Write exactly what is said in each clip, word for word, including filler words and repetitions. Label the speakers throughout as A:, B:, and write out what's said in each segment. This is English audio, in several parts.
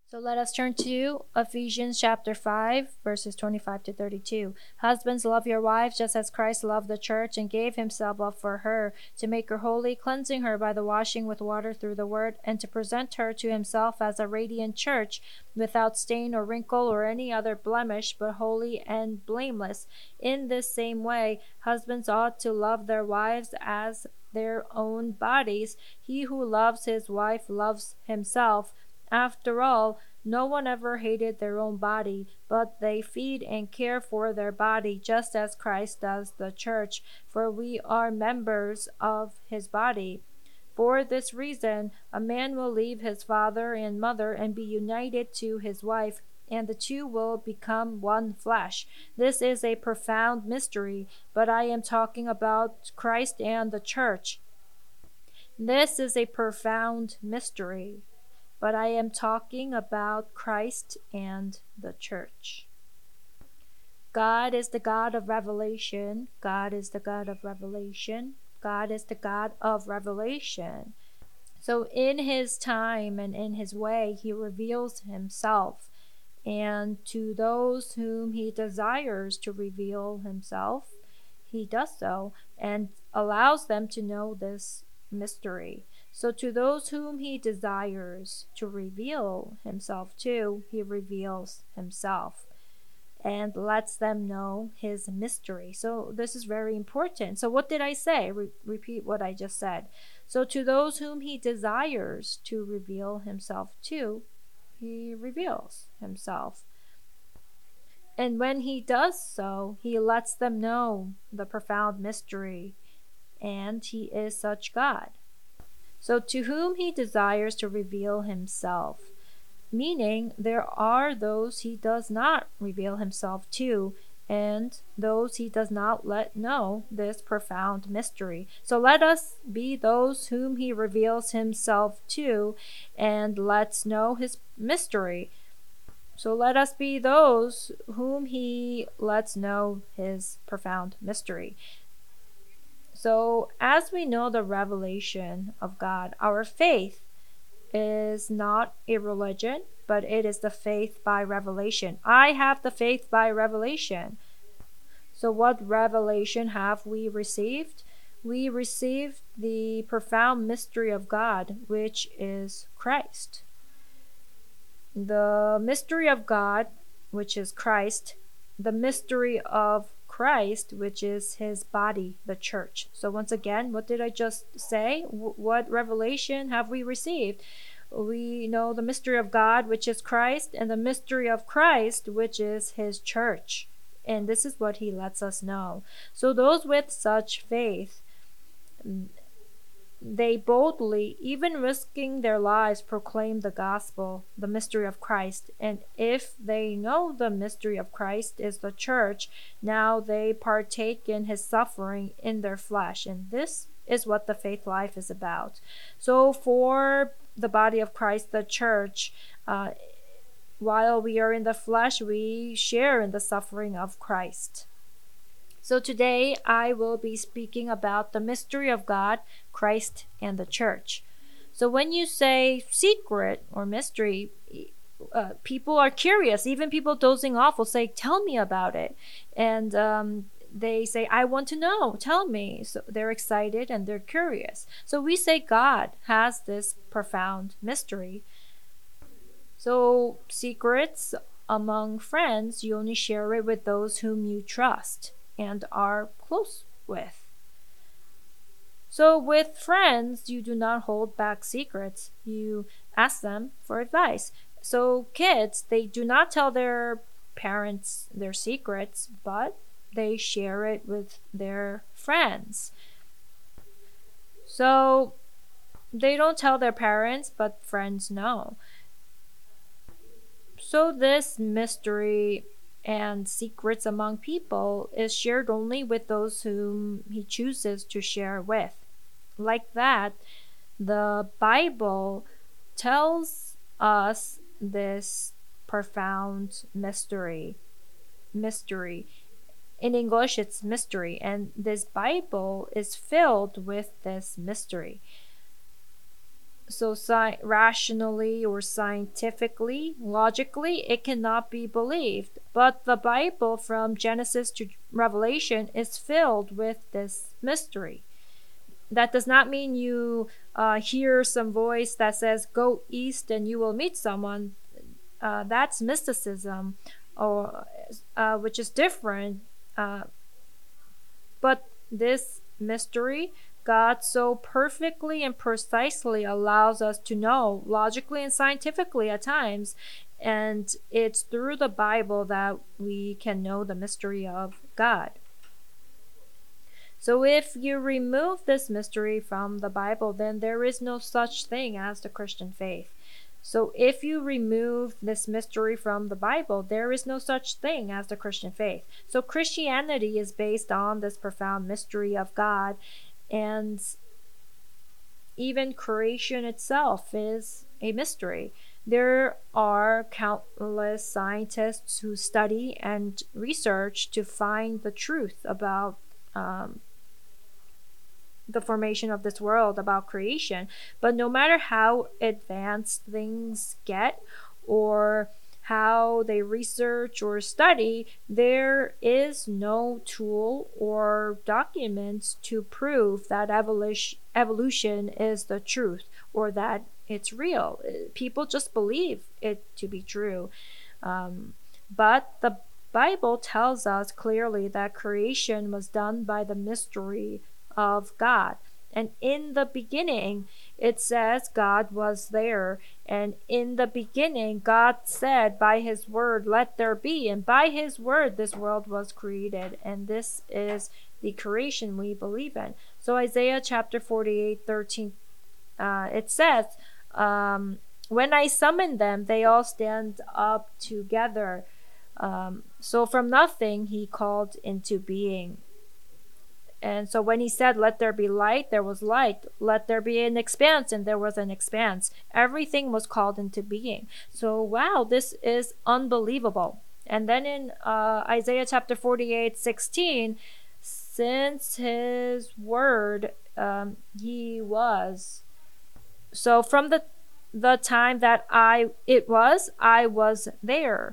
A: So let us turn to Ephesians chapter five, verses twenty-five to thirty-two. Husbands, love your wives just as Christ loved the church and gave himself up for her, to make her holy, cleansing her by the washing with water through the word, and to present her to himself as a radiant church, without stain or wrinkle or any other blemish, but holy and blameless. In this same way, husbands ought to love their wives as their own bodies. He who loves his wife loves himself. After all, no one ever hated their own body, but they feed and care for their body just as Christ does the church, for we are members of his body. For this reason, a man will leave his father and mother and be united to his wife, and the two will become one flesh. This is a profound mystery, but I am talking about Christ and the church. This is a profound mystery. But I am talking about Christ and the church. God is the God of revelation. God is the God of revelation. God is the God of revelation. So in his time and in his way, he reveals himself. And to those whom he desires to reveal himself, he does so and allows them to know this mystery. So to those whom he desires to reveal himself to, he reveals himself and lets them know his mystery. So this is very important. So what did I say? Re- repeat what I just said. So to those whom he desires to reveal himself to, he reveals himself. And when he does so, he lets them know the profound mystery, and he is such God. So to whom he desires to reveal himself, meaning there are those he does not reveal himself to, and those he does not let know this profound mystery. So let us be those whom he reveals himself to and lets know his mystery. So let us be those whom he lets know his profound mystery. So as we know the revelation of God, our faith is not a religion, but it is the faith by revelation. I have the faith by revelation. So what revelation have we received? We received the profound mystery of God, which is Christ. The mystery of God, which is Christ, the mystery of Christ, which is his body, the church. So once again, what did I just say? W- what revelation have we received? We know the mystery of God, which is Christ, and the mystery of Christ, which is his church. And this is what he lets us know. So those with such faith, they boldly, even risking their lives, proclaim the gospel, the mystery of Christ. And if they know the mystery of Christ is the church, now they partake in his suffering in their flesh. And this is what the faith life is about. So for the body of Christ, the church, uh, while we are in the flesh, we share in the suffering of Christ. So today I will be speaking about the mystery of God, Christ, and the church. So when you say secret or mystery, uh, people are curious. Even people dozing off will say, tell me about it. And um, they say, I want to know, tell me. So they're excited and they're curious. So we say God has this profound mystery. So secrets among friends, you only share it with those whom you trust and are close with. So with friends, you do not hold back secrets. You ask them for advice. So kids, they do not tell their parents their secrets, but they share it with their friends. So they don't tell their parents, but friends know. So this mystery and secrets among people is shared only with those whom he chooses to share with. Like that, the Bible tells us this profound mystery. Mystery. In English, it's mystery, and this Bible is filled with this mystery. So sci- rationally or scientifically, logically, it cannot be believed. But the Bible from Genesis to Revelation is filled with this mystery. That does not mean you uh, hear some voice that says, go east and you will meet someone. Uh, that's mysticism, or uh, which is different. Uh, but this mystery, God so perfectly and precisely allows us to know, logically and scientifically at times, and it's through the Bible that we can know the mystery of God. So if you remove this mystery from the Bible, then there is no such thing as the Christian faith. So if you remove this mystery from the Bible, there is no such thing as the Christian faith. So Christianity is based on this profound mystery of God, and even creation itself is a mystery. There are countless scientists who study and research to find the truth about um, the formation of this world, about creation. But no matter how advanced things get or how they research or study, there is no tool or documents to prove that evolution evolution is the truth or that it's real. People just believe it to be true. Um, but the Bible tells us clearly that creation was done by the mystery of God. And in the beginning, it says God was there. And in the beginning, God said by his word, let there be. And by his word, this world was created. And this is the creation we believe in. So Isaiah chapter forty-eight, thirteen, uh, it says, um, when I summon them, they all stand up together. Um, so from nothing, he called into being. And so when he said, let there be light, there was light. Let there be an expanse, and there was an expanse. Everything was called into being. So, wow, this is unbelievable. And then in uh, Isaiah chapter forty-eight, sixteen, since his word, um, he was. So from the the time that I it was, I was there.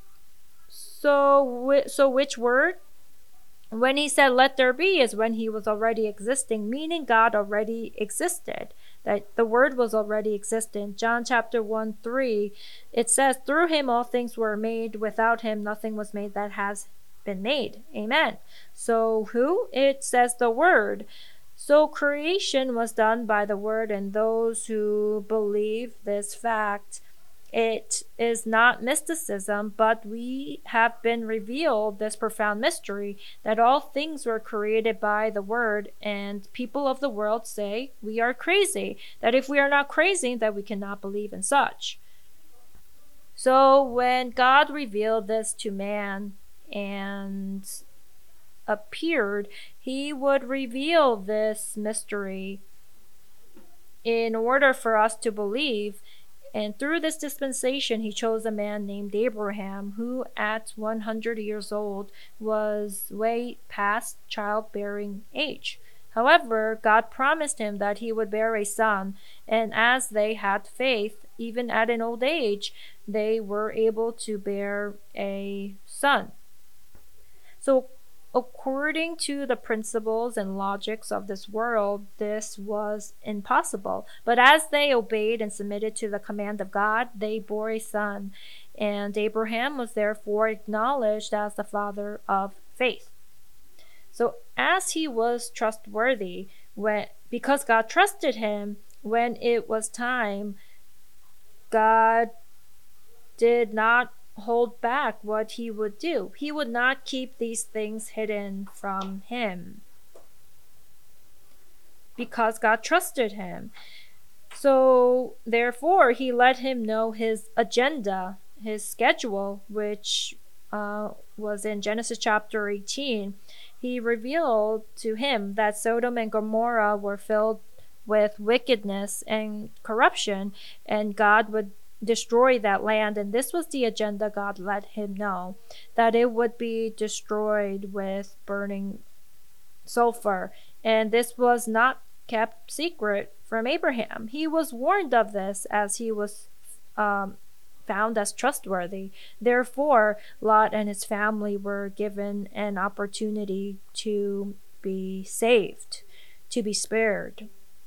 A: So, so which word? When he said, let there be, is when he was already existing, meaning God already existed, that the word was already existent. John chapter one, three, it says, through him all things were made. Without him nothing was made that has been made. Amen. So who? It says the word. So creation was done by the word, and those who believe this fact, it is not mysticism, but we have been revealed this profound mystery that all things were created by the word, and people of the world say we are crazy, that if we are not crazy, that we cannot believe in such. So when God revealed this to man and appeared, he would reveal this mystery in order for us to believe. And through this dispensation, he chose a man named Abraham, who at one hundred years old was way past childbearing age. However, God promised him that he would bear a son, and as they had faith, even at an old age, they were able to bear a son. So, according to the principles and logics of this world, this was impossible. But as they obeyed and submitted to the command of God, they bore a son. And Abraham was therefore acknowledged as the father of faith. So as he was trustworthy, when, because God trusted him, when it was time, God did not hold back what he would do. He would not keep these things hidden from him because God trusted him. So therefore he let him know his agenda, his schedule, which uh, was in Genesis chapter eighteen. He revealed to him that Sodom and Gomorrah were filled with wickedness and corruption, and God would destroy that land. And this was the agenda God let him know, that it would be destroyed with burning sulfur. And this was not kept secret from Abraham. He was warned of this as he was um, found as trustworthy. Therefore, Lot and his family were given an opportunity to be saved, to be spared.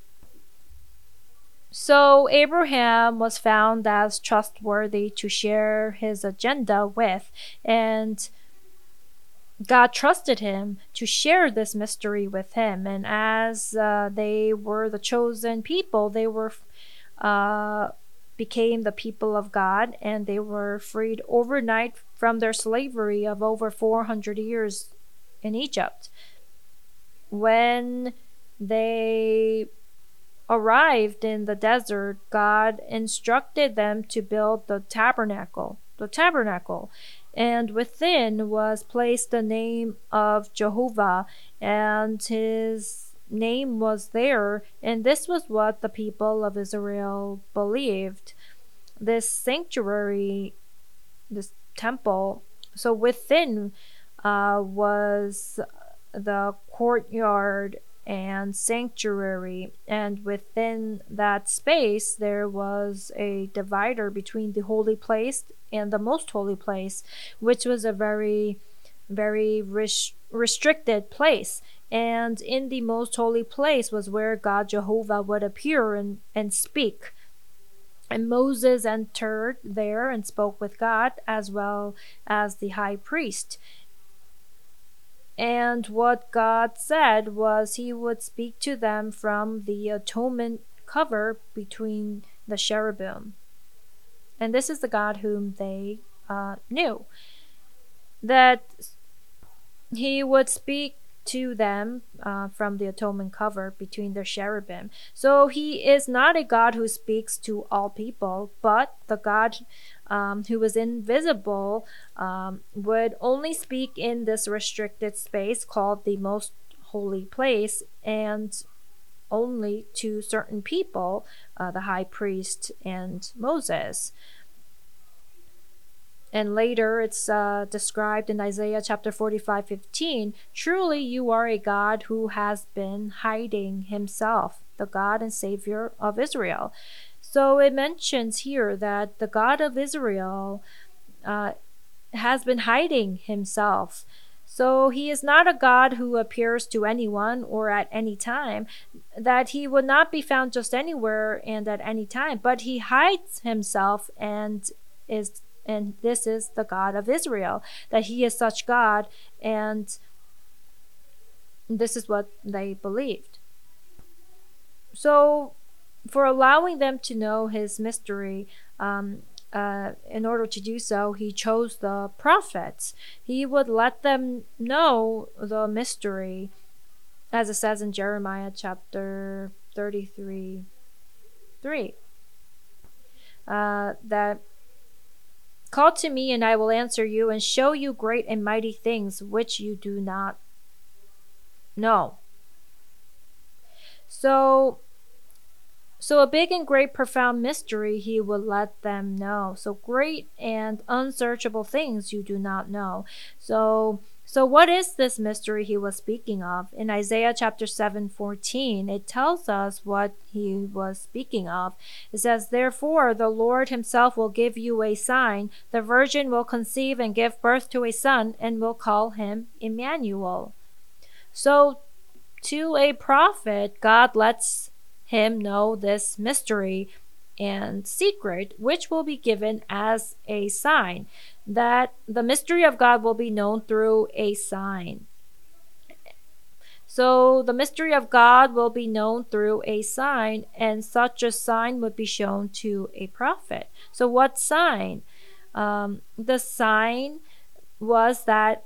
A: So Abraham was found as trustworthy to share his agenda with, and God trusted him to share this mystery with him. And as uh, they were the chosen people, they were uh, became the people of God, and they were freed overnight from their slavery of over four hundred years in Egypt. When they arrived in the desert, God instructed them to build the tabernacle, the tabernacle, and within was placed the name of Jehovah, and his name was there, and this was what the people of Israel believed. This sanctuary, this temple, so within uh, was the courtyard and sanctuary, and within that space there was a divider between the holy place and the most holy place, which was a very very res- restricted place. And in the most holy place was where God Jehovah would appear and, and speak. And Moses entered there and spoke with God, as well as the high priest. And what God said was he would speak to them from the atonement cover between the cherubim. And this is the God whom they uh, knew. That he would speak to them uh, from the atonement cover between the cherubim. So he is not a God who speaks to all people, but the God um, who is invisible um, would only speak in this restricted space called the most holy place, and only to certain people, uh, the high priest and Moses. And later it's uh, described in Isaiah chapter forty-five fifteen, truly you are a God who has been hiding himself, the God and Savior of Israel. So it mentions here that the God of Israel uh, has been hiding himself. So he is not a God who appears to anyone or at any time, that he would not be found just anywhere and at any time, but he hides himself, and is and this is the God of Israel, that he is such God, and this is what they believed. So for allowing them to know his mystery, um, uh, in order to do so, he chose the prophets. He would let them know the mystery, as it says in Jeremiah chapter thirty-three, three, uh, that call to me, and I will answer you, and show you great and mighty things which you do not know. So, so a big and great profound mystery he would let them know. So great and unsearchable things you do not know. So, so what is this mystery he was speaking of? In Isaiah chapter seven fourteen, it tells us what he was speaking of. It says, therefore the Lord himself will give you a sign. The virgin will conceive and give birth to a son, and will call him Emmanuel. So to a prophet, God lets him know this mystery and secret, which will be given as a sign, that the mystery of God will be known through a sign. So the mystery of God will be known through a sign, and such a sign would be shown to a prophet. So what sign? Um, the sign was that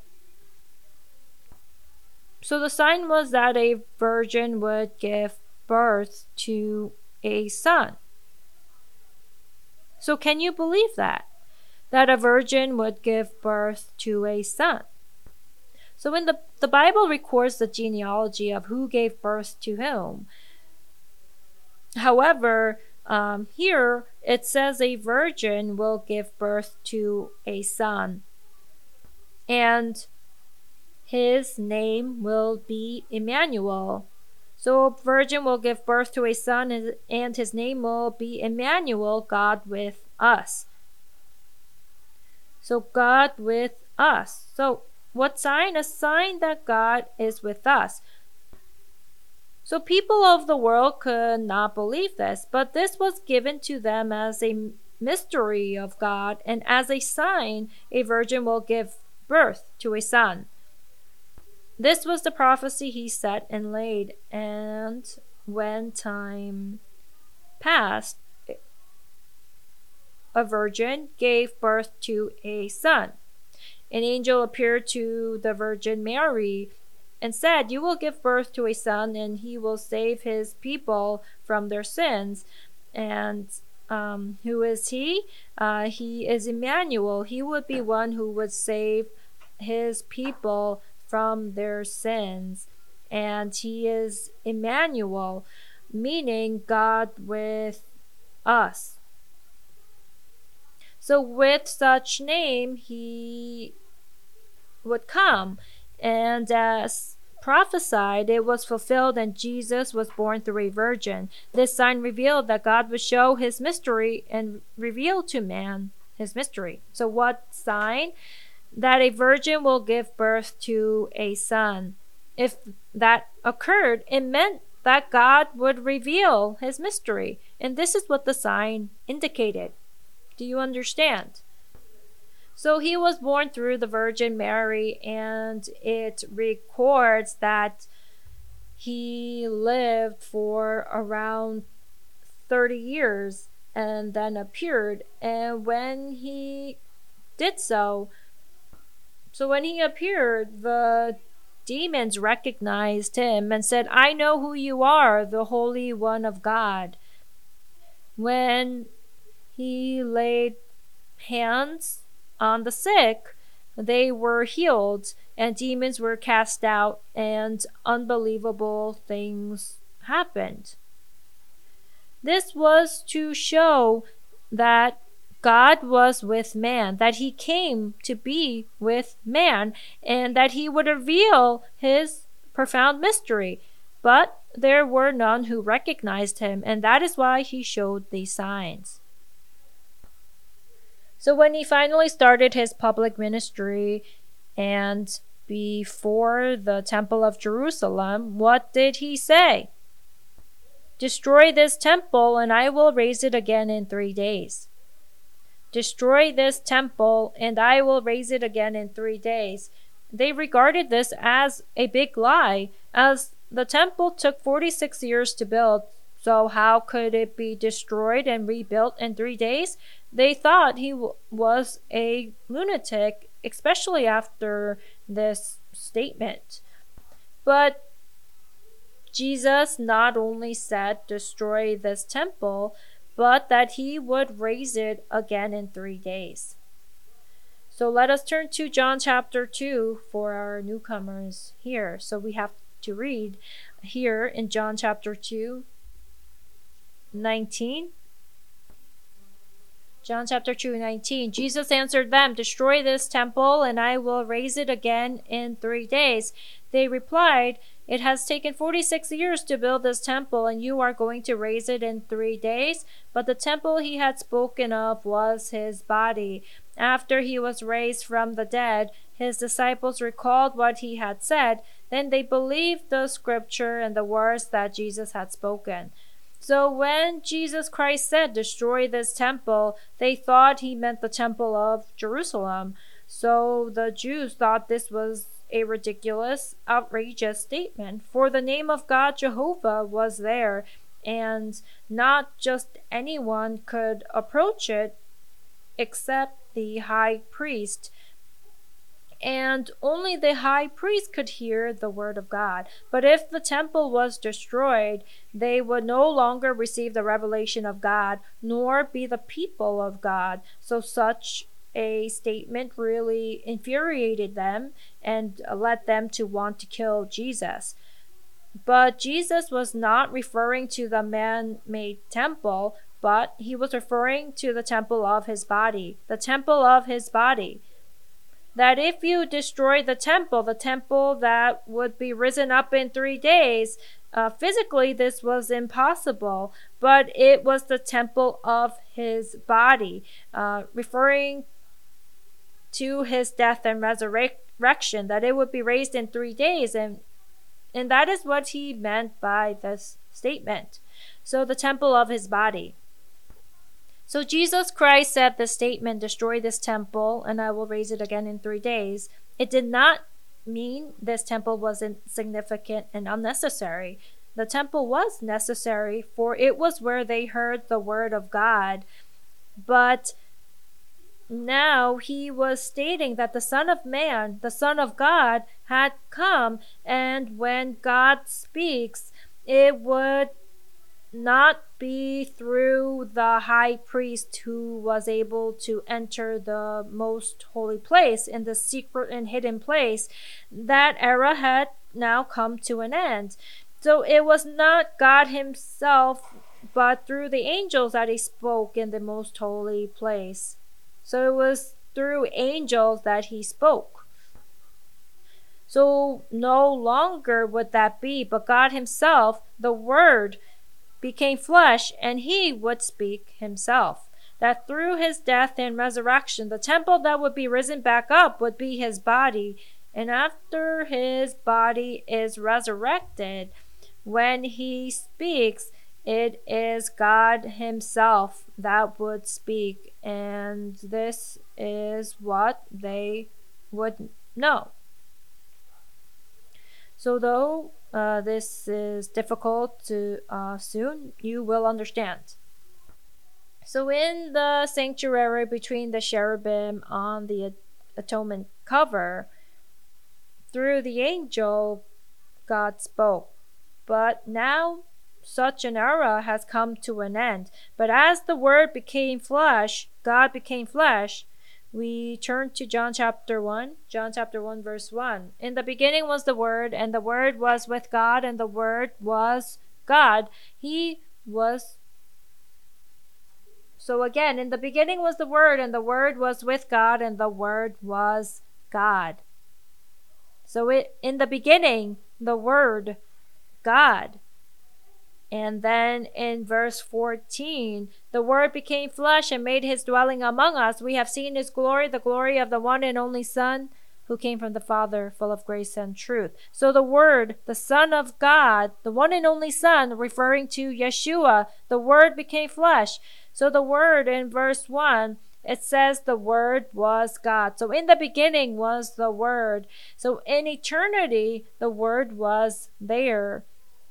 A: so the sign was that a virgin would give birth to a son. So can you believe that? That a virgin would give birth to a son. So when the, the Bible records the genealogy of who gave birth to whom. However, um, here it says a virgin will give birth to a son, and his name will be Emmanuel. So a virgin will give birth to a son, and his name will be Emmanuel, God with us. So God with us. So what sign? A sign that God is with us. So people of the world could not believe this, but this was given to them as a mystery of God, and as a sign, a virgin will give birth to a son. This was the prophecy he set and laid, and when time passed, a virgin gave birth to a son. An angel appeared to the Virgin Mary and said, "You will give birth to a son, and he will save his people from their sins." And um, who is he? Uh, he is Emmanuel. He would be one who would save his people from their sins. And he is Emmanuel, meaning God with us. So with such name, he would come. And as prophesied, it was fulfilled, and Jesus was born through a virgin. This sign revealed that God would show his mystery and reveal to man his mystery. So what sign? That a virgin will give birth to a son. If that occurred, it meant that God would reveal his mystery. And this is what the sign indicated. Do you understand? So he was born through the Virgin Mary, and it records that he lived for around thirty years and then appeared. And when he did so, so when he appeared, the demons recognized him and said, "I know who you are, the Holy One of God." When he laid hands on the sick, they were healed, and demons were cast out, and unbelievable things happened. This was to show that God was with man, that he came to be with man, and that he would reveal his profound mystery. But there were none who recognized him, and that is why he showed these signs. So when he finally started his public ministry, and before the Temple of Jerusalem, what did he say? "Destroy this temple, and I will raise it again in three days." Destroy this temple, and I will raise it again in three days. They regarded this as a big lie, as the temple took forty-six years to build. So how could it be destroyed and rebuilt in three days? They thought he w- was a lunatic, especially after this statement. But Jesus not only said, "Destroy this temple," but that he would raise it again in three days. So let us turn to John chapter two for our newcomers here. So we have to read here in John chapter two, nineteen. John chapter two, nineteen. Jesus answered them, "Destroy this temple, and I will raise it again in three days." They replied, "It has taken forty-six years to build this temple, and you are going to raise it in three days?" But the temple he had spoken of was his body. After he was raised from the dead, his disciples recalled what he had said. Then they believed the scripture and the words that Jesus had spoken. So when Jesus Christ said, "Destroy this temple," they thought he meant the temple of Jerusalem. So the Jews thought this was a ridiculous, outrageous statement, for the name of God Jehovah was there, and not just anyone could approach it except the high priest. And only the high priest could hear the word of God. But if the temple was destroyed, they would no longer receive the revelation of God, nor be the people of God. So such a statement really infuriated them and led them to want to kill Jesus. But Jesus was not referring to the man-made temple, but he was referring to the temple of his body, the temple of his body. That if you destroy the temple, the temple that would be risen up in three days, Uh, physically, this was impossible, but it was the temple of his body, uh, referring to his death and resurrection, that it would be raised in three days. And, and that is what he meant by this statement. So the temple of his body. So Jesus Christ said the statement, destroy this temple and I will raise it again in three days. It did not mean this temple was insignificant and unnecessary. The temple was necessary, for it was where they heard the word of God. But now he was stating that the Son of Man, the Son of God, had come, and when God speaks, it would not be through the high priest who was able to enter the most holy place, in the secret and hidden place. That era had now come to an end. So it was not God himself, but through the angels that he spoke in the most holy place. So it was through angels that he spoke. So no longer would that be, but God himself, the Word, became flesh, and he would speak himself. That through his death and resurrection, the temple that would be risen back up would be his body. And after his body is resurrected, when he speaks, it is God himself that would speak. And this is what they would know. So though uh, this is difficult to uh, soon, you will understand. So in the sanctuary between the cherubim on the atonement cover, through the angel, God spoke. But now such an era has come to an end. But as the Word became flesh, God became flesh, we turn to John chapter one. John chapter one verse one. In the beginning was the Word, and the Word was with God, and the Word was God. He was... So again, in the beginning was the Word, and the Word was with God, and the Word was God. So it, in the beginning, the Word, God. And then in verse fourteen, the Word became flesh and made his dwelling among us. We have seen his glory, the glory of the one and only Son, who came from the Father, full of grace and truth. So the Word, the Son of God, the one and only Son, referring to Yeshua, the Word became flesh. So the Word in verse one, it says the Word was God. So in the beginning was the Word. So in eternity, the Word was there.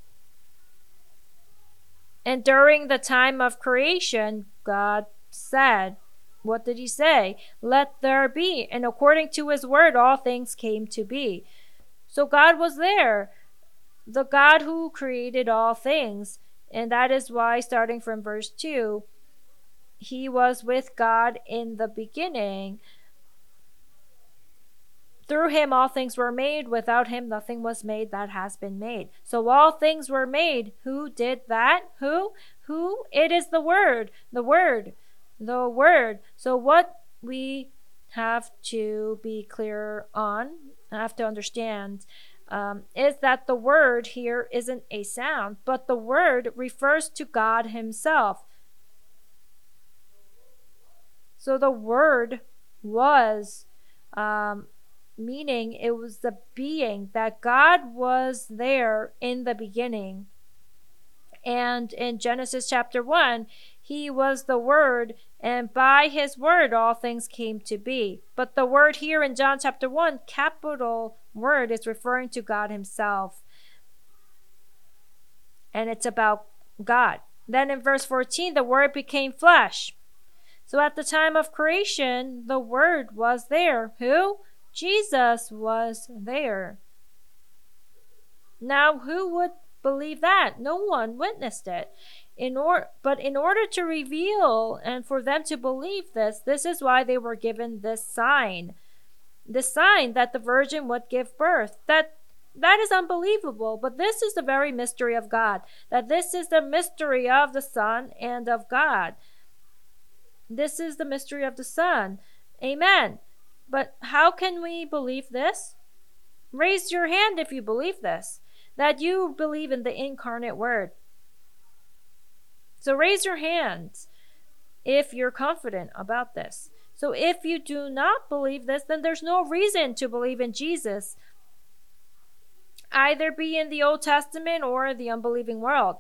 A: And during the time of creation, God said, what did he say? Let there be. And according to his word, all things came to be. So God was there, the God who created all things. And that is why, starting from verse two, he was with God in the beginning. Through him all things were made. Without him nothing was made that has been made. So all things were made. Who did that? Who? Who? It is the Word. The Word. The Word. So what we have to be clear on, have to understand, um, is that the Word here isn't a sound, but the Word refers to God himself. So the Word was... Um, meaning it was the being, that God was there in the beginning. And in Genesis chapter one, he was the Word, and by his word all things came to be. But the word here in John chapter one, capital word, is referring to God himself. And it's about God. Then in verse fourteen, the Word became flesh. So at the time of creation, the Word was there. Who? Jesus was there. Now, who would believe that? No one witnessed it. In or- but in order to reveal and for them to believe this, this is why they were given this sign. The sign that the virgin would give birth. That that is unbelievable, but this is the very mystery of God. That this is the mystery of the Son and of God. This is the mystery of the Son. Amen. But how can we believe this? Raise your hand if you believe this. that you believe in the incarnate Word? So raise your hands if you're confident about this. So if you do not believe this, then there's no reason to believe in Jesus, either be in the Old Testament or the unbelieving world.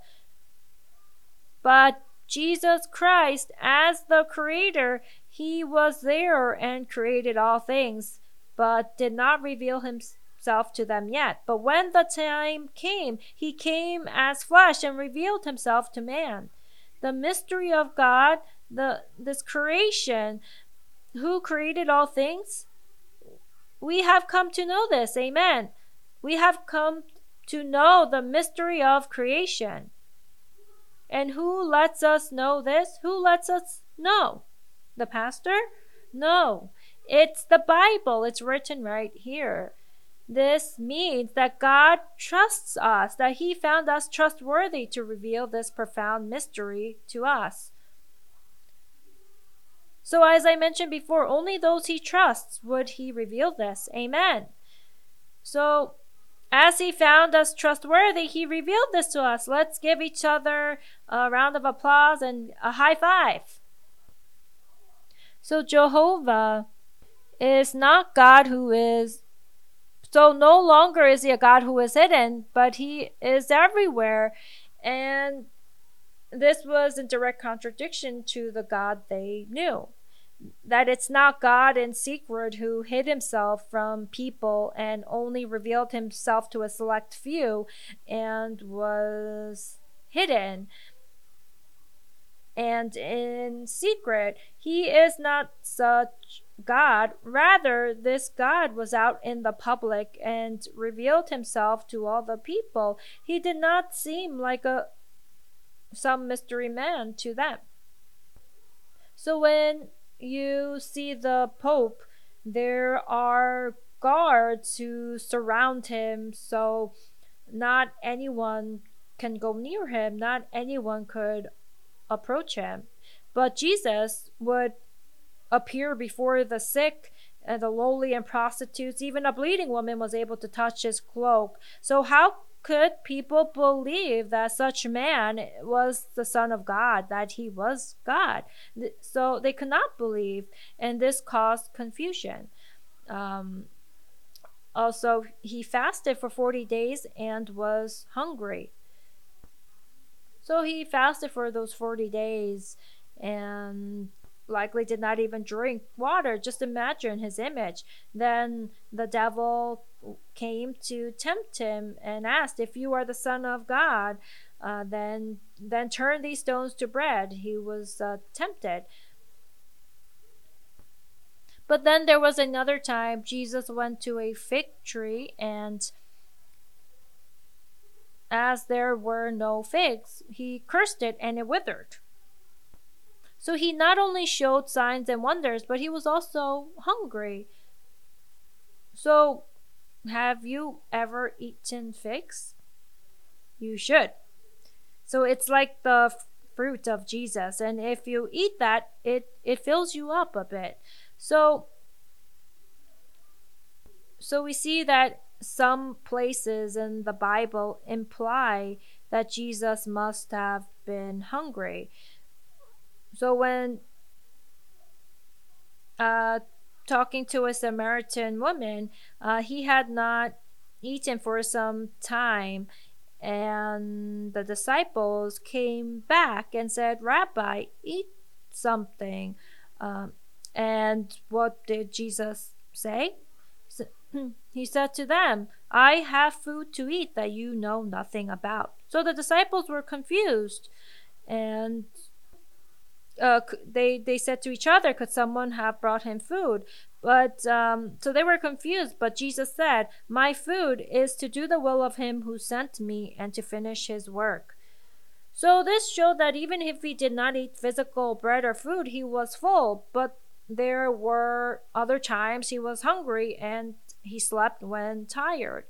A: But Jesus Christ, as the Creator, He was there and created all things, but did not reveal Himself to them yet. But when the time came, He came as flesh and revealed Himself to man. The mystery of God, the this creation, who created all things, we have come to know this. Amen. We have come to know the mystery of creation. And who lets us know this? Who lets us know? The pastor? No. It's the Bible. It's written right here. This means that God trusts us, that He found us trustworthy to reveal this profound mystery to us. So as I mentioned before, only those He trusts would He reveal this. Amen. So as He found us trustworthy, He revealed this to us. Let's give each other a round of applause and a high five. So Jehovah is not God who is, so no longer is He a God who is hidden, but He is everywhere. And this was in direct contradiction to the God they knew. That it's not God in secret who hid Himself from people and only revealed Himself to a select few and was hidden and in secret. He is not such God. Rather, this God was out in the public and revealed Himself to all the people. He did not seem like a some mystery man to them. So when you see the Pope, there are guards who surround him, so not anyone can go near him, not anyone could approach him. But Jesus would appear before the sick and the lowly and prostitutes. Even a bleeding woman was able to touch His cloak. So how could people believe that such man was the Son of God, that He was God? So they could not believe, and this caused confusion. Um, also, He fasted for forty days and was hungry. So He fasted for those forty days and likely did not even drink water. Just imagine His image. Then the devil came to tempt Him and asked, if you are the Son of God, uh, then then turn these stones to bread. He was uh, tempted. But then there was another time Jesus went to a fig tree, and as there were no figs, He cursed it and it withered. So He not only showed signs and wonders, but He was also hungry. So have you ever eaten figs? You should. So it's like the fruit of Jesus, and if you eat that, it it fills you up a bit. So so we see that some places in the Bible imply that Jesus must have been hungry. So when uh, talking to a Samaritan woman, uh, he had not eaten for some time, and the disciples came back and said, Rabbi, eat something. Um, and what did Jesus say? He said to them, I have food to eat that you know nothing about. So the disciples were confused, and uh, they they said to each other, could someone have brought him food? But um, so they were confused. But Jesus said, my food is to do the will of Him who sent me and to finish His work. So this showed that even if He did not eat physical bread or food, He was full. But there were other times He was hungry and He slept when tired.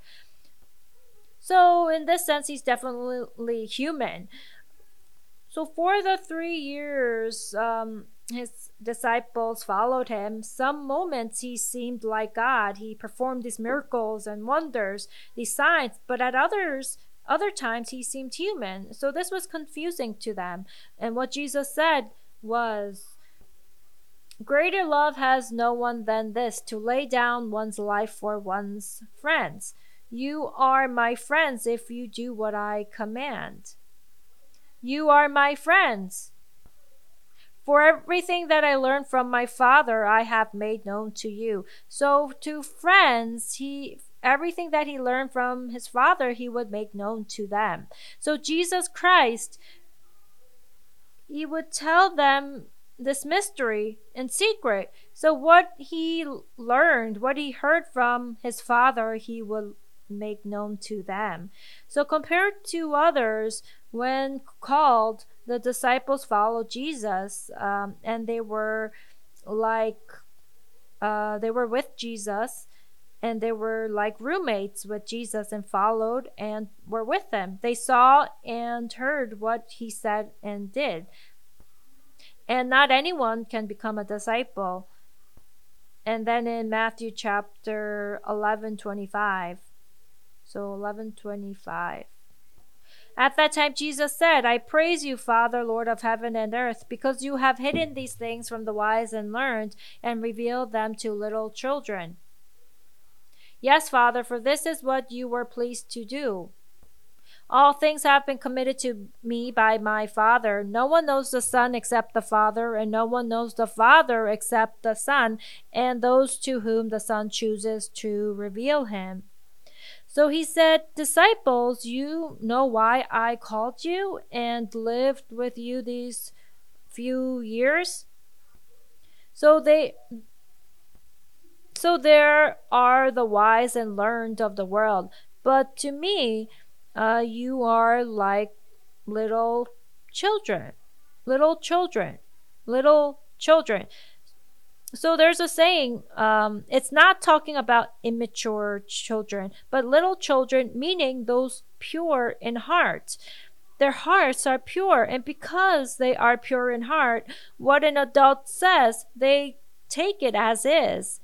A: So in this sense, He's definitely human. So for the three years um, his disciples followed him. Some moments he seemed like God. He performed these miracles and wonders, these signs, but at others, other times he seemed human. So this was confusing to them. And what Jesus said was, "Greater love has no one than this, to lay down one's life for one's friends. You are my friends if you do what I command. You are my friends. For everything that I learned from my Father, I have made known to you." So to friends, he everything that he learned from his Father, he would make known to them. So Jesus Christ, he would tell them this mystery in secret. So what he learned, what he heard from his Father, he would make known to them. So compared to others, when called, the disciples followed Jesus, um, and they were like uh, they were with Jesus, and they were like roommates with Jesus and followed and were with him. They saw and heard what he said and did. And not anyone can become a disciple. And then in Matthew chapter eleven twenty-five, so eleven twenty-five. At that time Jesus said, "I praise you, Father, Lord of heaven and earth, because you have hidden these things from the wise and learned and revealed them to little children. Yes, Father, for this is what you were pleased to do. All things have been committed to me by my Father. No one knows the Son except the Father, and no one knows the Father except the Son, and those to whom the Son chooses to reveal him." So he said, "Disciples, you know why I called you and lived with you these few years." So they so there are the wise and learned of the world, but to me, uh, you are like little children, little children, little children. So there's a saying, um, it's not talking about immature children, but little children, meaning those pure in heart. Their hearts are pure, and because they are pure in heart, what an adult says, they take it as is.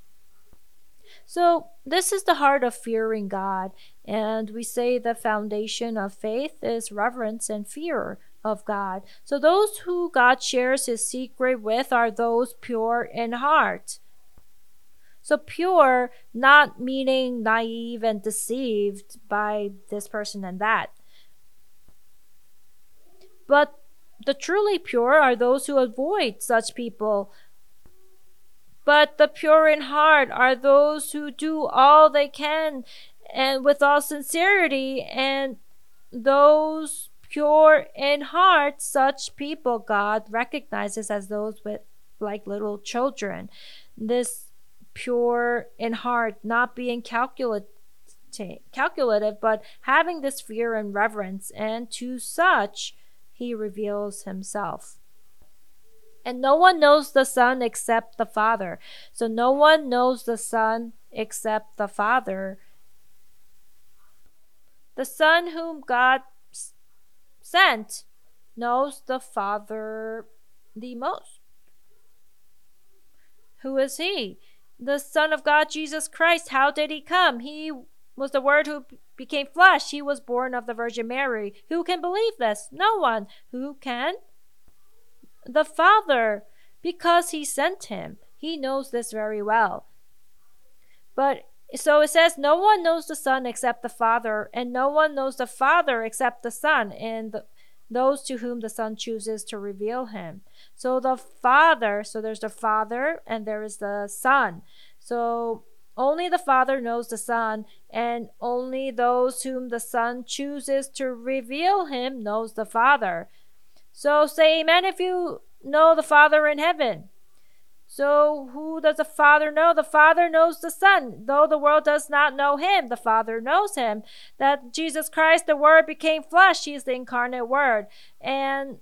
A: So this is the heart of fearing God, and we say the foundation of faith is reverence and fear of God. So those who God shares his secret with are those pure in heart. So pure, not meaning naive and deceived by this person and that. But the truly pure are those who avoid such people. But the pure in heart are those who do all they can and with all sincerity, and those pure in heart, such people God recognizes as those with like little children. This pure in heart, not being calculative, calculative, but having this fear and reverence, and to such he reveals himself. And no one knows the Son except the Father. So no one knows the Son except the Father. The Son whom God sent knows the Father the most. Who is he? The Son of God, Jesus Christ. How did he come? He was the Word who became flesh. He was born of the Virgin Mary. Who can believe this? No one. Who can? The Father, because he sent him. He knows this very well. But so it says, no one knows the Son except the Father, and no one knows the Father except the Son, and the, those to whom the Son chooses to reveal him. So the Father, so there's the Father and there is the Son. So only the Father knows the Son, and only those whom the Son chooses to reveal him knows the Father. So say amen if you know the Father in heaven. So who does the Father know? The Father knows the Son. Though the world does not know him, the Father knows him. That Jesus Christ, the Word, became flesh. He is the incarnate Word. And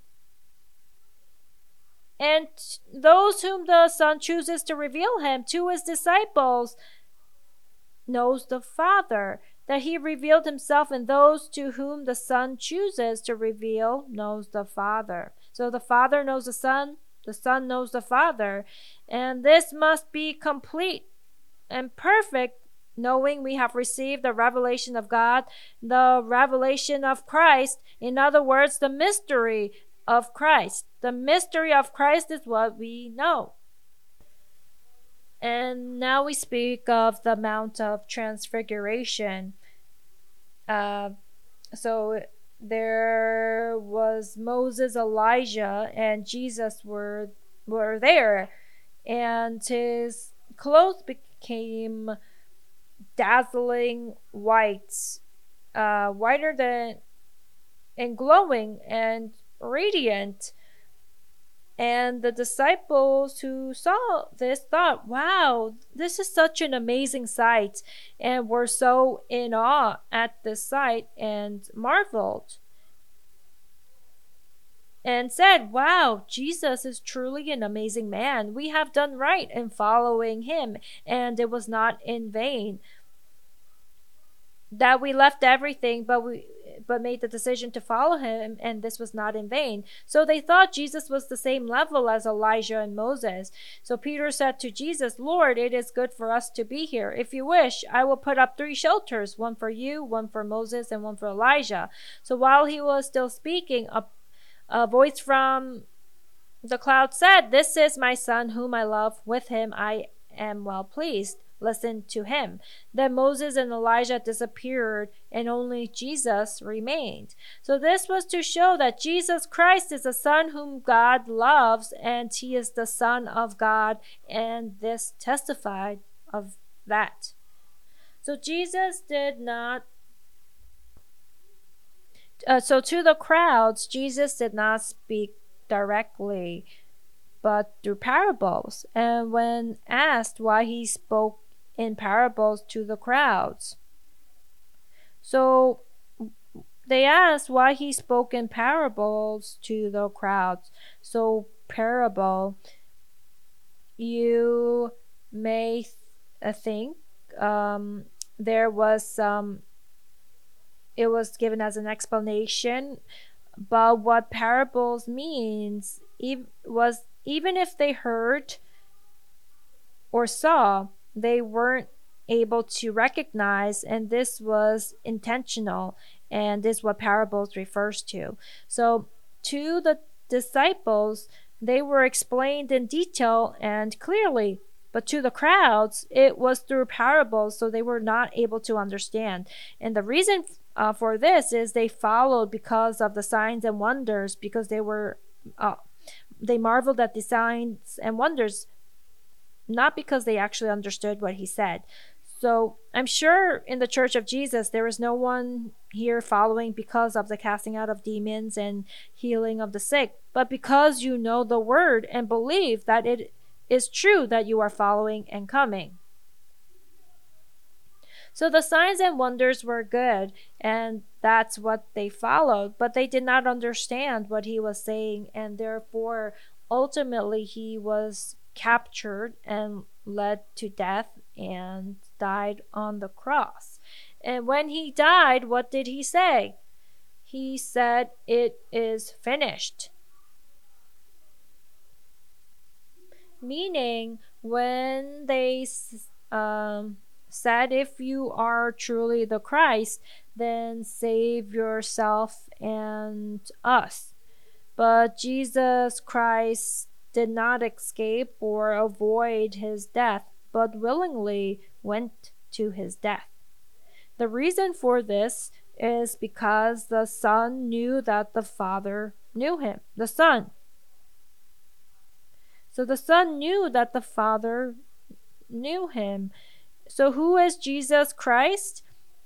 A: and those whom the Son chooses to reveal him to his disciples knows the Father. That he revealed himself, and those to whom the Son chooses to reveal knows the Father. So the Father knows the Son, The Son knows the Father. And this must be complete and perfect, knowing we have received the revelation of God, the revelation of Christ. In other words, the mystery of Christ. The mystery of Christ is what we know. And now we speak of the Mount of Transfiguration. Uh, so there was Moses, Elijah, and Jesus were were there, and his clothes became dazzling white, uh, whiter than and glowing and radiant. And the disciples who saw this thought, wow, this is such an amazing sight, and were so in awe at this sight and marveled and said, wow, Jesus is truly an amazing man. We have done right in following him, and it was not in vain that we left everything, but we but made the decision to follow him, and this was not in vain. So they thought Jesus was the same level as Elijah and Moses. So Peter said to Jesus, Lord, it is good for us to be here. If you wish, I will put up three shelters, one for you, one for Moses, and one for Elijah. So while he was still speaking, a, a voice from the cloud said, This is my son whom I love. With him I am well pleased. Listen to him. Then Moses and Elijah disappeared, and only Jesus remained. So this was to show that Jesus Christ is the Son whom God loves, and he is the Son of God, and this testified of that. So Jesus did not uh, so to the crowds, Jesus did not speak directly, but through parables. And when asked why he spoke in parables to the crowds. So they asked why he spoke in parables to the crowds. So parable, you may th- think um, there was some, it was given as an explanation, but what parables means ev- was even if they heard or saw, they weren't able to recognize, and this was intentional, and this is what parables refers to. So to the disciples, they were explained in detail and clearly, but to the crowds, it was through parables, so they were not able to understand. And the reason uh, for this is they followed because of the signs and wonders, because they were uh, they marveled at the signs and wonders, not because they actually understood what he said. So I'm sure in the Church of Jesus, there is no one here following because of the casting out of demons and healing of the sick, but because you know the word and believe that it is true that you are following and coming. So the signs and wonders were good, and that's what they followed, but they did not understand what he was saying, and therefore ultimately he was captured and led to death and died on the cross. And when he died, what did he say? He said, "It is finished." Meaning, when they um, said, if you are truly the Christ, then save yourself and us. But Jesus Christ did not escape or avoid his death, but willingly went to his death. The reason for this is because the Son knew that the Father knew him. The Son. So the Son knew that the Father knew him. So who is Jesus Christ?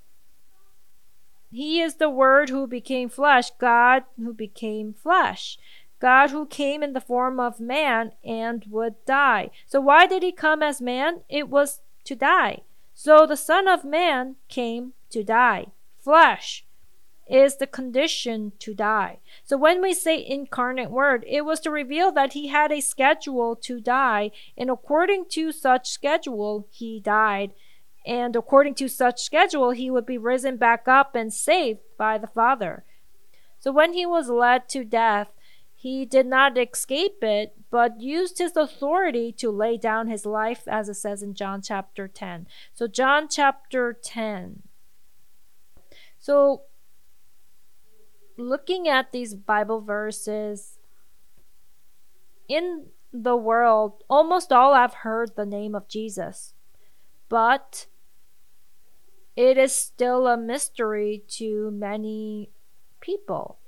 A: He is the Word who became flesh, God who became flesh. God who came in the form of man and would die. So why did he come as man? It was to die. So the Son of Man came to die. Flesh is the condition to die. So when we say incarnate word, it was to reveal that he had a schedule to die, and according to such schedule, he died. And according to such schedule, he would be risen back up and saved by the Father. So when he was led to death, he did not escape it, but used his authority to lay down his life, as it says in John chapter ten. So John chapter ten. So looking at these Bible verses, in the world, almost all have heard the name of Jesus, but it is still a mystery to many people.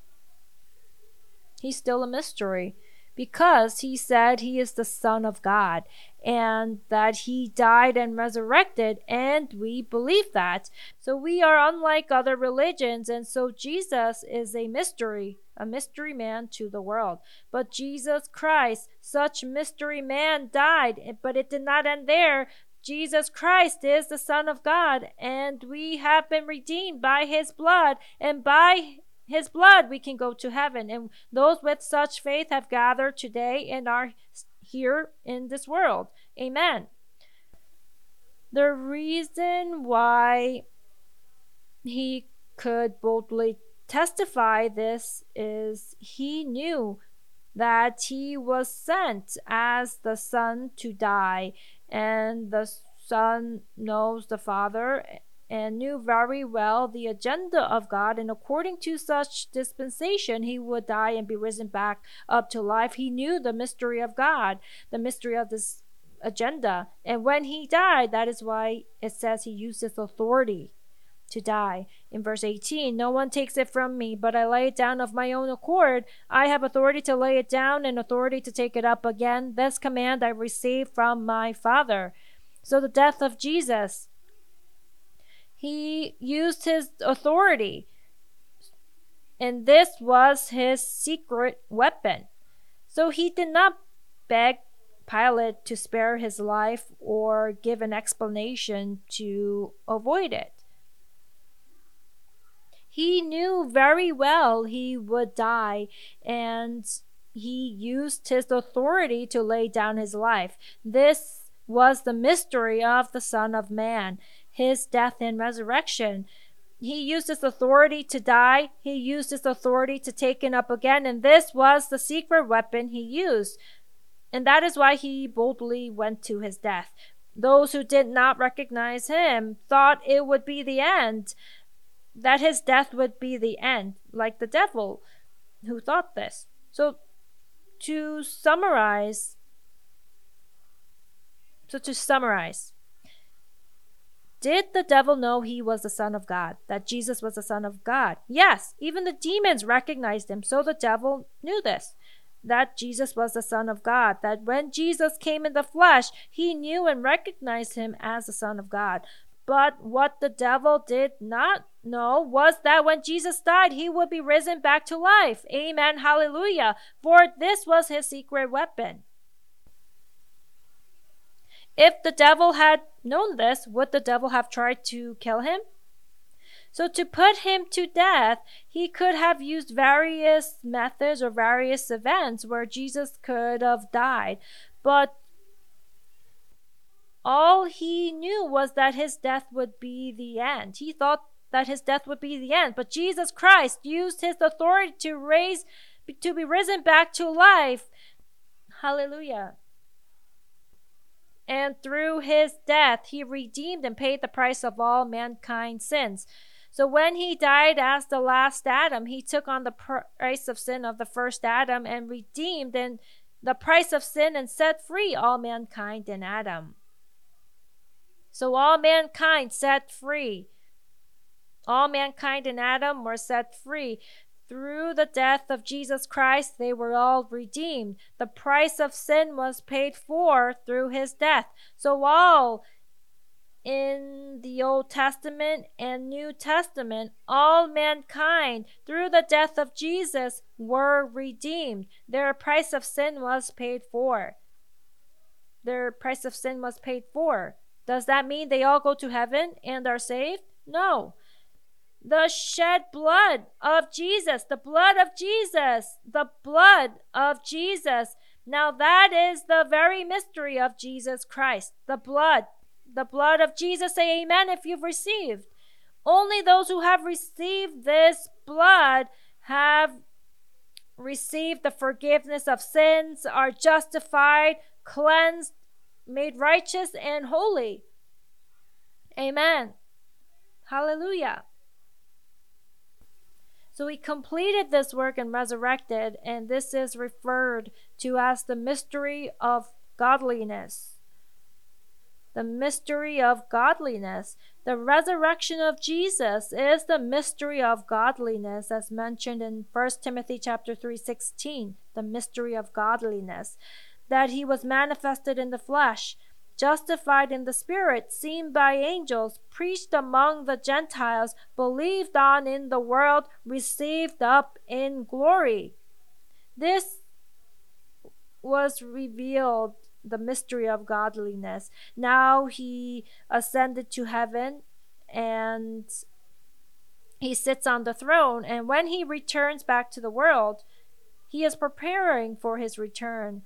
A: He's still a mystery because he said he is the Son of God and that he died and resurrected, and we believe that. So we are unlike other religions, and so Jesus is a mystery, a mystery man to the world. But Jesus Christ, such mystery man, died, but it did not end there. Jesus Christ is the Son of God, and we have been redeemed by his blood, and by his blood we can go to heaven. And those with such faith have gathered today and are here in this world. Amen. The reason why he could boldly testify this is he knew that he was sent as the Son to die, and the Son knows the Father and knew very well the agenda of God, and according to such dispensation he would die and be risen back up to life. He knew the mystery of God, the mystery of this agenda, and when he died, that is why it says he used his authority to die. In verse eighteen, no one takes it from me, but I lay it down of my own accord. I have authority to lay it down and authority to take it up again. This command I received from my Father. So the death of Jesus, he used his authority, and this was his secret weapon. So he did not beg Pilate to spare his life or give an explanation to avoid it. He knew very well he would die, and he used his authority to lay down his life. This was the mystery of the Son of Man, his death and resurrection. He used his authority to die. He used his authority to take it up again, and this was the secret weapon he used. And that is why he boldly went to his death. Those who did not recognize him thought it would be the end, that his death would be the end, like the devil who thought this. So to summarize, so to summarize, did the devil know he was the Son of God, that Jesus was the Son of God? Yes, even the demons recognized him, so the devil knew this, that Jesus was the Son of God, that when Jesus came in the flesh, he knew and recognized him as the Son of God. But what the devil did not know was that when Jesus died, he would be risen back to life. Amen. Hallelujah. For this was his secret weapon. If the devil had known this, would the devil have tried to kill him? So to put him to death, he could have used various methods or various events where Jesus could have died. But all he knew was that his death would be the end. He thought that his death would be the end. But Jesus Christ used his authority to raise, to be risen back to life. Hallelujah. And through his death, he redeemed and paid the price of all mankind's sins. So when he died as the last Adam, he took on the price of sin of the first Adam and redeemed and the price of sin and set free all mankind in Adam. So all mankind set free. All mankind in Adam were set free. Through the death of Jesus Christ, they were all redeemed. The price of sin was paid for through his death. So all in the Old Testament and New Testament, all mankind, through the death of Jesus, were redeemed. Their price of sin was paid for. Their price of sin was paid for. Does that mean they all go to heaven and are saved? No. The shed blood of Jesus, the blood of Jesus, the blood of Jesus. Now that is the very mystery of Jesus Christ, the blood. The blood of Jesus. Say amen if you've received. Only those who have received this blood have receive the forgiveness of sins, are justified, cleansed, made righteous, and holy. Amen. Hallelujah. So he completed this work and resurrected, and this is referred to as the mystery of godliness. The mystery of godliness. The resurrection of Jesus is the mystery of godliness, as mentioned in First Timothy chapter three sixteen. The mystery of godliness, that he was manifested in the flesh, justified in the spirit, seen by angels, preached among the Gentiles, believed on in the world, received up in glory. This was revealed, the mystery of godliness. Now he ascended to heaven and he sits on the throne, and when he returns back to the world, he is preparing for his return.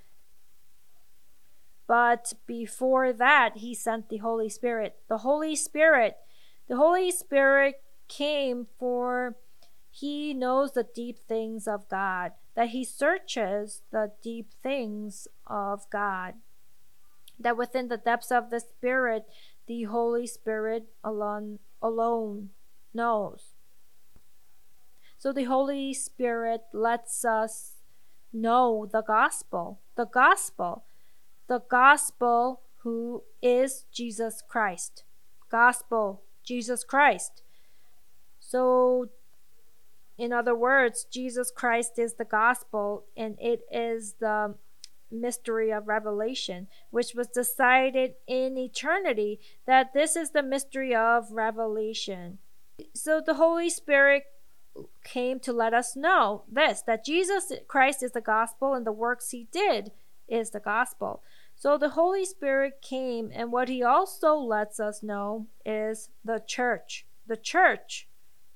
A: But before that, he sent the Holy Spirit. The Holy Spirit, the Holy Spirit came for he knows the deep things of God, that he searches the deep things of God. That within the depths of the Spirit, the Holy Spirit alone, alone knows. So the Holy Spirit lets us know the gospel. The gospel. The gospel who is Jesus Christ. Gospel, Jesus Christ. So, in other words, Jesus Christ is the gospel, and it is the mystery of revelation, which was decided in eternity, that this is the mystery of revelation. So the Holy Spirit came to let us know this, that Jesus Christ is the gospel, and the works he did is the gospel. So the Holy Spirit came, and what he also lets us know is the church. The church.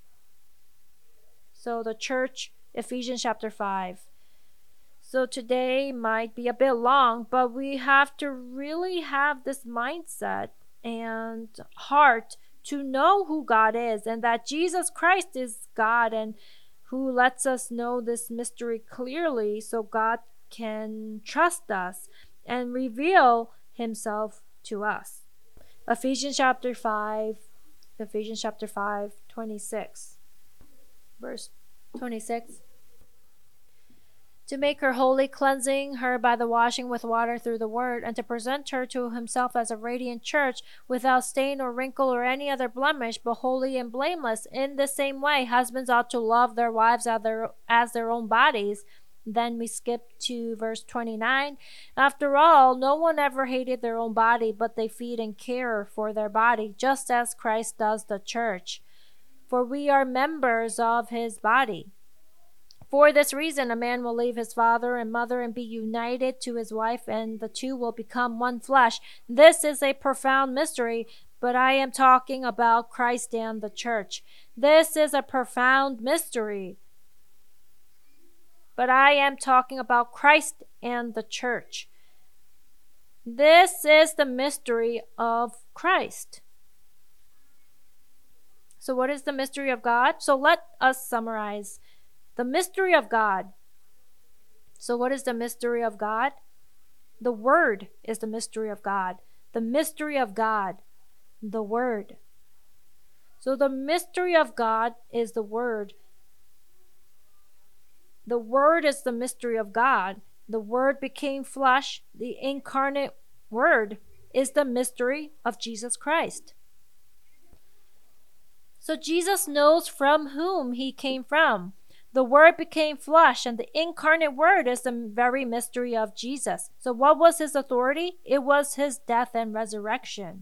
A: So the church, Ephesians chapter five. So today might be a bit long, but we have to really have this mindset and heart to know who God is, and that Jesus Christ is God, and who lets us know this mystery clearly so God can trust us and reveal himself to us. Ephesians chapter five, Ephesians chapter five, twenty-six, verse twenty-six. To make her holy, cleansing her by the washing with water through the word, and to present her to himself as a radiant church, without stain or wrinkle or any other blemish, but holy and blameless. In the same way, husbands ought to love their wives as their, as their own bodies. Then we skip to verse twenty-nine. After all, no one ever hated their own body, but they feed and care for their body, just as Christ does the church. For we are members of his body. For this reason, a man will leave his father and mother and be united to his wife, and the two will become one flesh. This is a profound mystery, but I am talking about Christ and the church. This is a profound mystery, but I am talking about Christ and the church. This is the mystery of Christ. So what is the mystery of God? So let us summarize. The mystery of God. So what is the mystery of God? The Word is the mystery of God. The mystery of God, the Word. So the mystery of God is the Word. The Word is the mystery of God. The Word became flesh. The incarnate Word is the mystery of Jesus Christ. So Jesus knows from whom he came from. The Word became flesh, and the incarnate Word is the very mystery of Jesus. So what was his authority? It was his death and resurrection.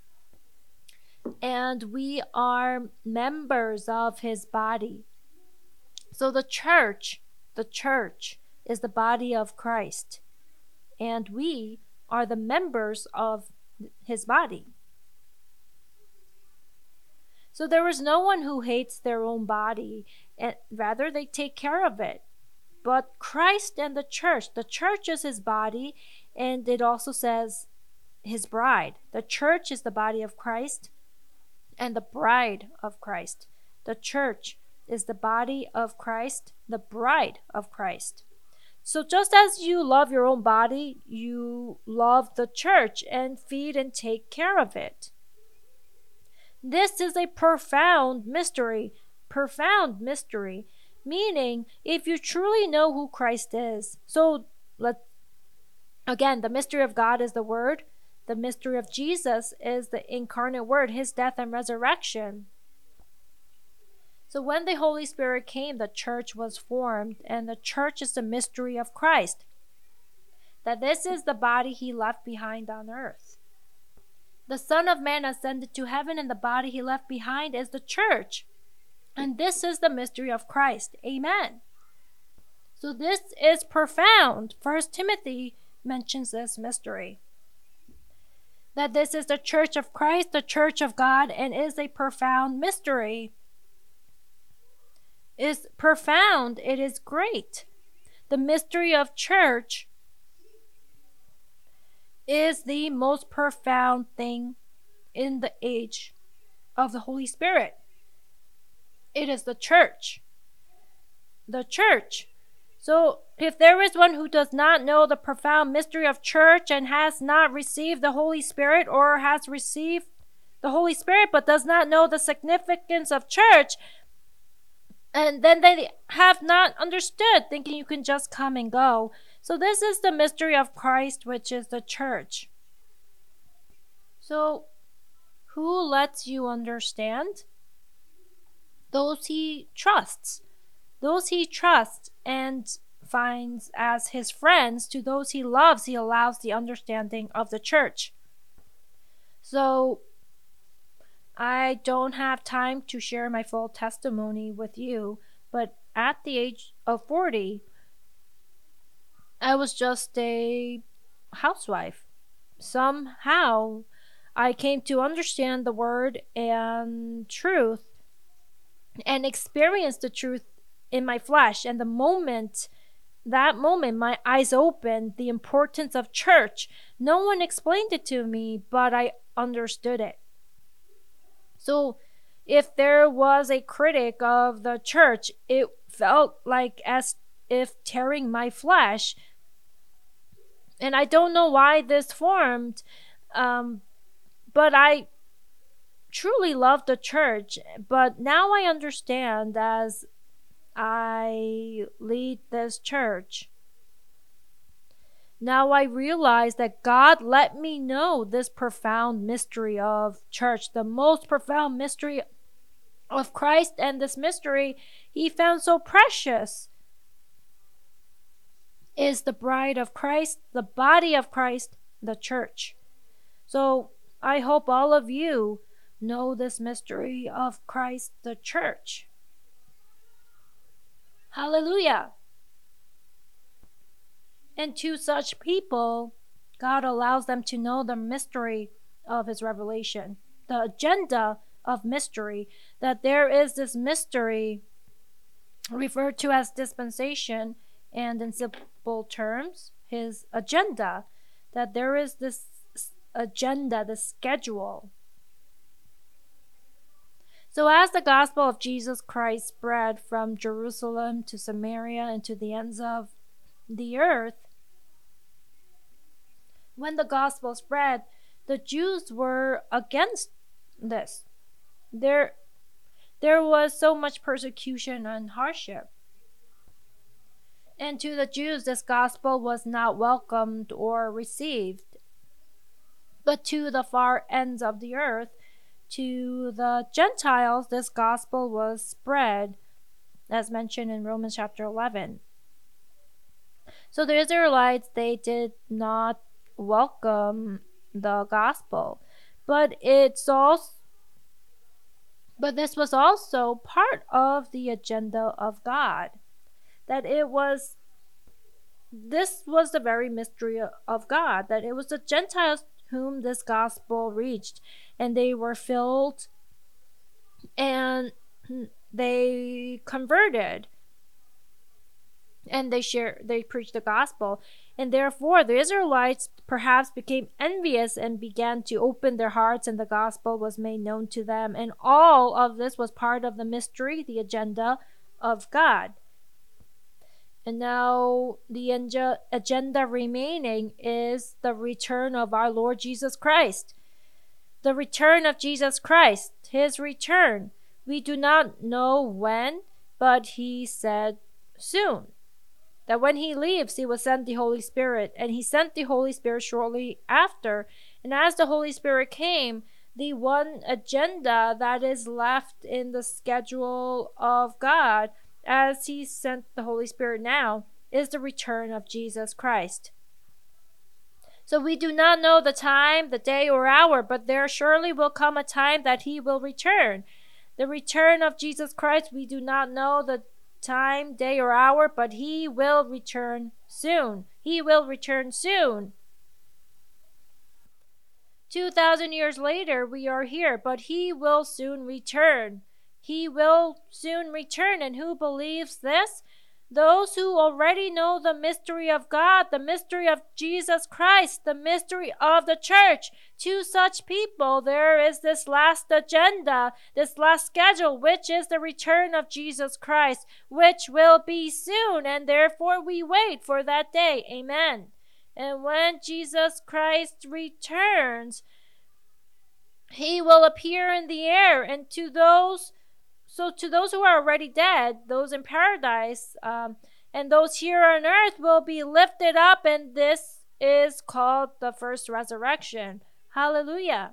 A: And we are members of his body. So the church, the church is the body of Christ. And we are the members of his body. So there is no one who hates their own body, and rather they take care of it. But Christ and the church, the church is his body, and it also says his bride. The church is the body of Christ and the bride of Christ. The church is the body of Christ, the bride of Christ. So just as you love your own body, you love the church and feed and take care of it. This is a profound mystery, profound mystery, meaning if you truly know who Christ is. So let again, the mystery of God is the Word. The mystery of Jesus is the incarnate Word, His death and resurrection. So when the Holy Spirit came, the church was formed, and the church is the mystery of Christ. That this is the body He left behind on earth. The Son of Man ascended to heaven, and the body He left behind is the church. And this is the mystery of Christ. Amen. So this is profound. First Timothy mentions this mystery. That this is the church of Christ, the church of God, and is a profound mystery. It is profound. It is great. The mystery of church is the most profound thing in the age of the Holy Spirit. It is the church. The church. So if there is one who does not know the profound mystery of church and has not received the Holy Spirit, or has received the Holy Spirit but does not know the significance of church, and then they have not understood, thinking you can just come and go. So this is the mystery of Christ, which is the church. So who lets you understand? Those He trusts. Those He trusts and finds as His friends. To those He loves, He allows the understanding of the church. So I don't have time to share my full testimony with you, but at the age of forty, I was just a housewife. Somehow, I came to understand the Word and truth and experience the truth in my flesh. And the moment, that moment, my eyes opened, the importance of church. No one explained it to me, but I understood it. So if there was a critic of the church, it felt like as if tearing my flesh. And I don't know why this formed, um, but I truly love the church. But now I understand as I lead this church. Now I realize that God let me know this profound mystery of church, the most profound mystery of Christ, and this mystery He found so precious is the bride of Christ, the body of Christ, the church. So I hope all of you know this mystery of Christ, the church. Hallelujah. And to such people, God allows them to know the mystery of His revelation, the agenda of mystery, that there is this mystery referred to as dispensation, and in simple terms, His agenda, that there is this agenda, the schedule. So as the gospel of Jesus Christ spread from Jerusalem to Samaria and to the ends of the earth, when the gospel spread, the Jews were against this. There, there was so much persecution and hardship. And to the Jews, this gospel was not welcomed or received. But to the far ends of the earth, to the Gentiles, this gospel was spread, as mentioned in Romans chapter eleven. So the Israelites, they did not welcome the gospel, but it's also, but this was also part of the agenda of God, that it was, this was the very mystery of God, that it was the Gentiles whom this gospel reached, and they were filled and they converted. and they share they preached the gospel. And therefore the Israelites perhaps became envious and began to open their hearts, and the gospel was made known to them. And all of this was part of the mystery, the agenda of God. And now the agenda remaining is the return of our Lord Jesus Christ. The return of Jesus Christ, his return. We do not know when, but he said soon. That when he leaves, he will send the Holy Spirit. And he sent the Holy Spirit shortly after. And as the Holy Spirit came, the one agenda that is left in the schedule of God, as he sent the Holy Spirit now, is the return of Jesus Christ. So we do not know the time, the day, or hour, but there surely will come a time that he will return. The return of Jesus Christ, we do not know the time, day, or hour, but he will return soon. He will return soon. Two thousand years later, we are here, but he will soon return. He will soon return. And who believes this? Those who already know the mystery of God, the mystery of Jesus Christ, the mystery of the church. To such people, there is this last agenda, this last schedule, which is the return of Jesus Christ, which will be soon, and therefore we wait for that day. Amen. And when Jesus Christ returns, he will appear in the air, and to those So to those who are already dead, those in paradise, um, and those here on earth will be lifted up, and this is called the first resurrection. Hallelujah.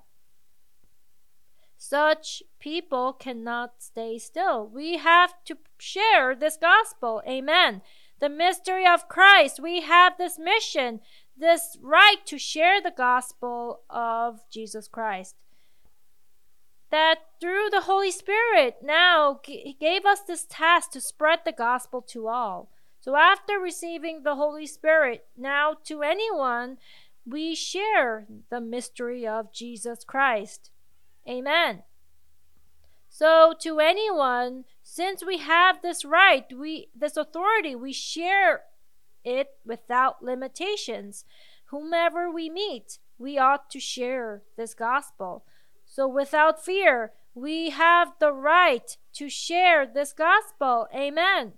A: Such people cannot stay still. We have to share this gospel. Amen. The mystery of Christ. We have this mission, this right to share the gospel of Jesus Christ. That through the Holy Spirit now he gave us this task to spread the gospel to all. So after receiving the Holy Spirit, now to anyone, we share the mystery of Jesus Christ. Amen. So to anyone, since we have this right, we this authority, we share it without limitations. Whomever we meet, we ought to share this gospel. So without fear, we have the right to share this gospel. Amen.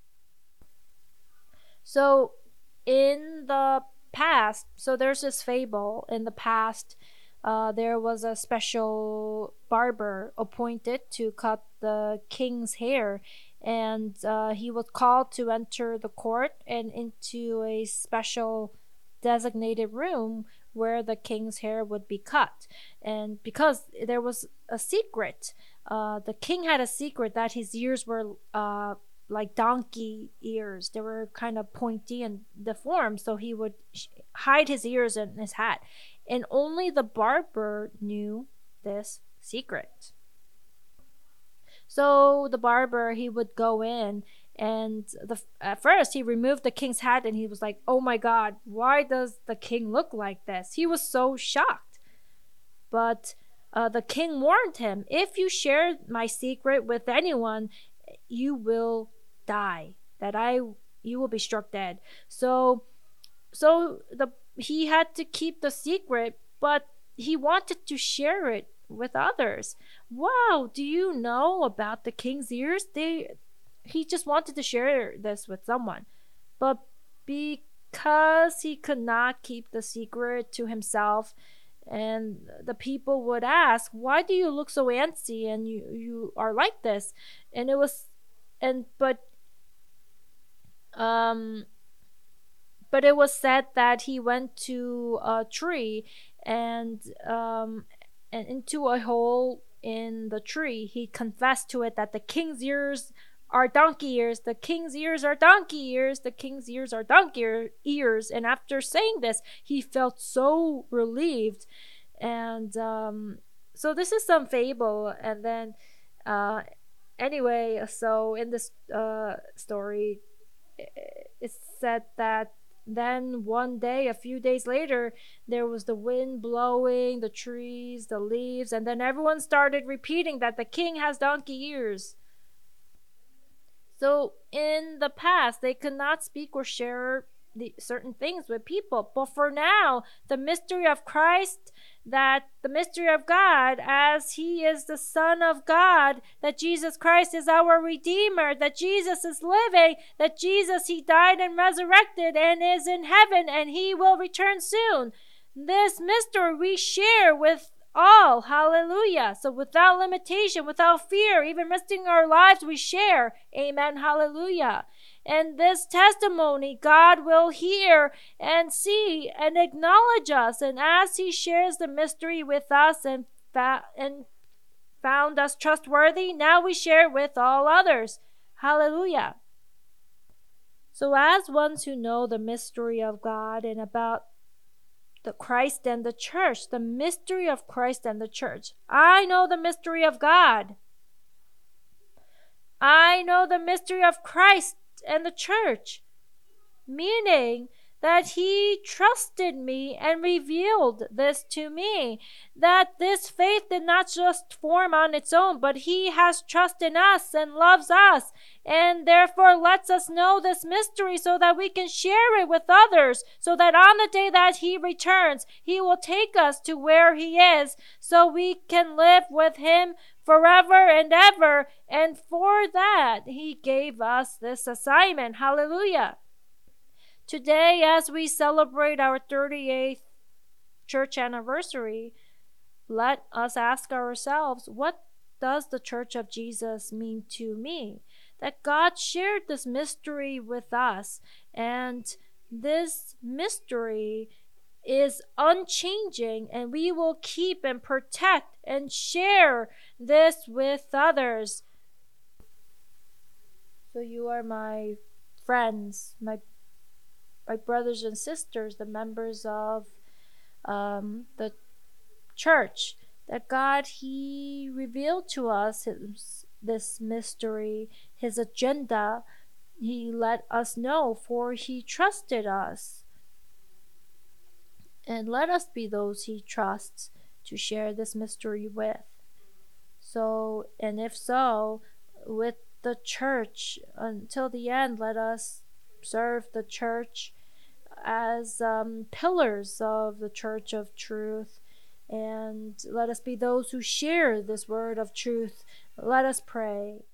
A: So in the past, so there's this fable. In the past, uh, there was a special barber appointed to cut the king's hair. And uh, he was called to enter the court and into a special designated room where the king's hair would be cut. And because there was a secret, uh, the king had a secret that his ears were uh, like donkey ears. They were kind of pointy and deformed, so he would sh- hide his ears in his hat. And only the barber knew this secret. So the barber, he would go in, and the, at first he removed the king's hat, and he was like, oh my God, why does the king look like this? He was so shocked. But uh, the king warned him, if you share my secret with anyone, you will die. That I, you will be struck dead. So, so the he had to keep the secret, but he wanted to share it with others. Wow, do you know about the king's ears? They He just wanted to share this with someone. But because he could not keep the secret to himself, and the people would ask, why do you look so antsy and you, you are like this? And it was, and, but, um, but it was said that he went to a tree and, um, and into a hole in the tree. He confessed to it that the king's ears are donkey ears, the king's ears are donkey ears, the king's ears are donkey ears. And after saying this, he felt so relieved. And um, so this is some fable. And then uh, anyway, so in this uh, story, it's said that then one day, a few days later, there was the wind blowing, the trees, the leaves, and then everyone started repeating that the king has donkey ears. So in the past, they could not speak or share the certain things with people. But for now, the mystery of Christ, that the mystery of God, as he is the Son of God, that Jesus Christ is our Redeemer, that Jesus is living, that Jesus, he died and resurrected and is in heaven, and he will return soon. This mystery we share with all. Hallelujah. So without limitation, without fear, even risking our lives, we share. Amen. Hallelujah. And this testimony, God will hear and see and acknowledge us. And as he shares the mystery with us and, fa- and found us trustworthy, now we share with all others. Hallelujah. So as ones who know the mystery of God and about the Christ and the church, the mystery of Christ and the church. I know the mystery of God. I know the mystery of Christ and the church, meaning that he trusted me and revealed this to me, that this faith did not just form on its own, but he has trust in us and loves us, and therefore lets us know this mystery so that we can share it with others, so that on the day that he returns, he will take us to where he is, so we can live with him forever and ever. And for that, he gave us this assignment. Hallelujah. Today, as we celebrate our thirty-eighth church anniversary, let us ask ourselves, what does the Church of Jesus mean to me? That God shared this mystery with us, and this mystery is unchanging, and we will keep and protect and share this with others. So you are my friends, my my brothers and sisters, the members of um, the church, that God, he revealed to us his, this mystery, his agenda. He let us know, for he trusted us. And let us be those he trusts to share this mystery with. So, and if so, with the church until the end, let us serve the church as um, pillars of the church of truth, and let us be those who share this word of truth. Let us pray.